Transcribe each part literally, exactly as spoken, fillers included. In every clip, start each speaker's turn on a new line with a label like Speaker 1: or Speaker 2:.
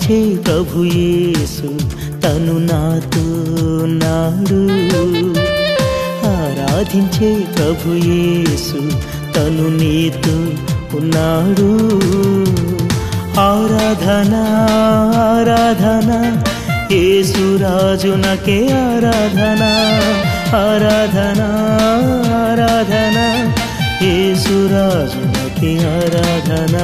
Speaker 1: ఆరాధించే ప్రభు యేసు తను నాతో నాడు ఆరాధించే ప్రభు యేసు తను నీతో ఉన్నాడు ఆరాధన ఆరాధన యేసు రాజునకే ఆరాధన ఆరాధన ఆరాధన యేసు రాజునకే ఆరాధన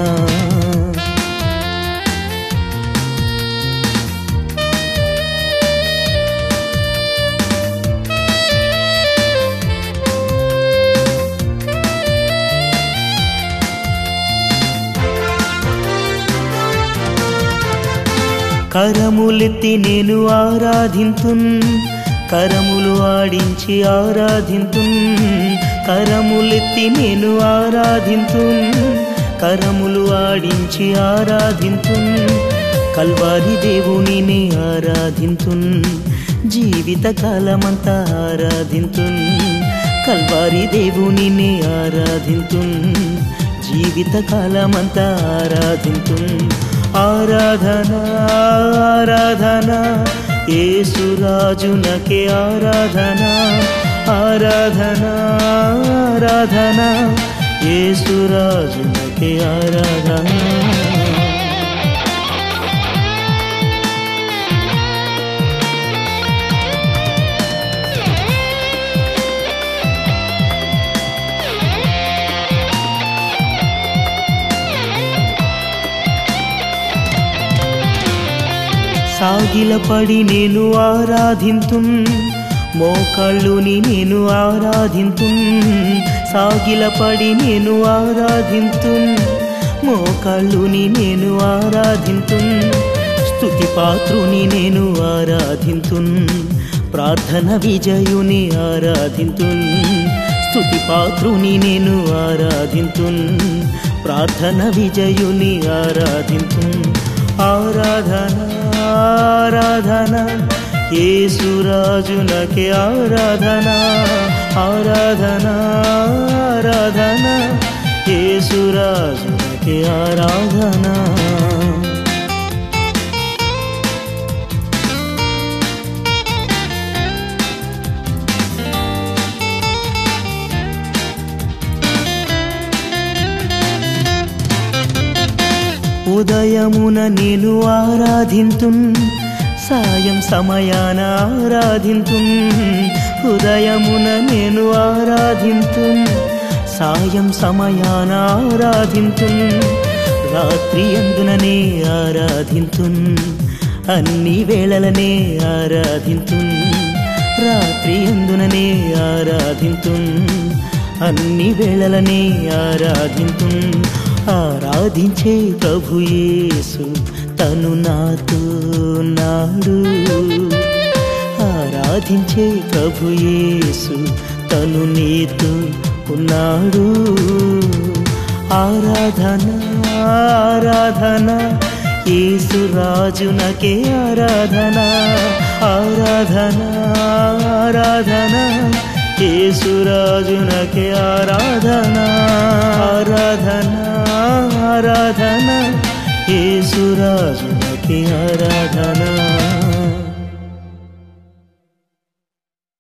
Speaker 1: కరములెత్తి నేను ఆరాధింతున్ కరములు ఆడించి ఆరాధింతున్ కరములెత్తి నేను ఆరాధింతున్ కరములు ఆడించి ఆరాధింతున్ కల్వారి దేవునిని ఆరాధింతున్ జీవిత కాలమంతా ఆరాధింతున్ కల్వారి దేవునిని ఆరాధింతున్ జీవిత కాలమంతా ఆరాధింతున్ ఆరాధన ఆరాధన యేసు రాజునకే ఆరాధన ఆరాధన ఆరాధన యేసు రాజునకే ఆరాధన సాగిలపడి నేను ఆరాధింతున్ మోకాళ్ళుని నేను ఆరాధింతున్ సాగిలపడి నేను ఆరాధింతున్ మోకాళ్ళుని నేను ఆరాధింతున్ స్తుతి పాత్రుని నేను ఆరాధింతున్ ప్రార్థన విజయుని ఆరాధింతున్ స్తుతి పాత్రుని నేను ఆరాధింతున్ ప్రార్థన విజయుని ఆరాధింతున్ ఆరాధన ఆరాధన యేసు రాజునకే ఆరాధన ఆరాధన ఆరాధన యేసు రాజునకే ఆరాధన ఉదయమున నేను ఆరాధింతున్ సాయం సమయాన ఆరాధింతున్ ఉదయమున నేను ఆరాధింతున్ సాయం సమయాన ఆరాధింతున్ రాత్రి అందుననే ఆరాధింతున్ అన్ని వేళలనే ఆరాధింతున్ రాత్రి అందుననే ఆరాధింతున్ అన్ని వేళలనే ఆరాధింతున్ ఆరాధించే ప్రభు యేసు తను నాతో నాడు ఆరాధించే ప్రభు యేసు తను నీతో ఉన్నాడు ఆరాధన ఆరాధన యేసు రాజునకే ఆరాధన ఆరాధన ఆరాధన యేసు రాజునకే ఆరాధన ఆరాధన ఆరాధన యేసు రాజునకే ఆరాధన